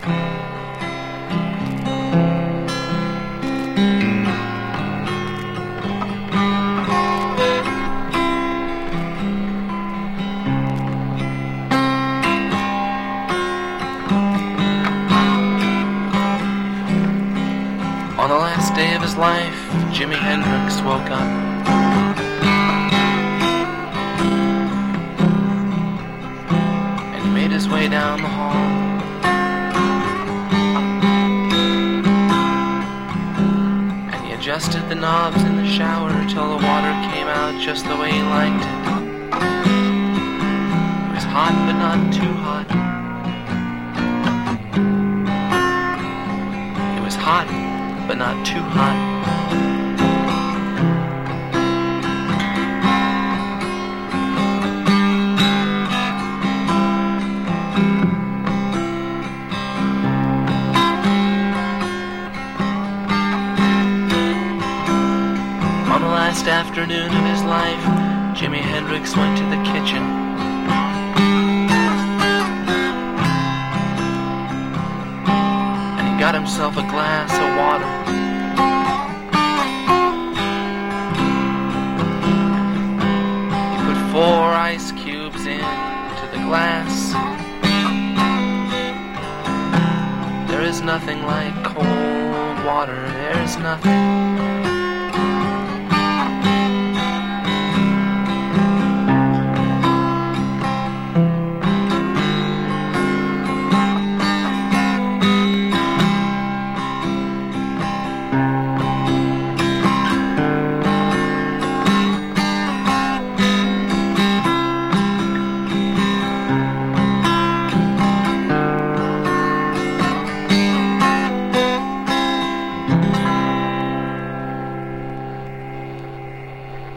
On the last day of his life, Jimi Hendrix woke up. And he made his way down the hall. And he adjusted the knobs in the shower till the water came out just the way he liked it. It was hot but not too hot. It was hot but not too hot. On the last afternoon of his life, Jimi Hendrix went to the kitchen. And he got himself a glass of water. He put 4 ice cubes into the glass. There is nothing like cold water. There is nothing.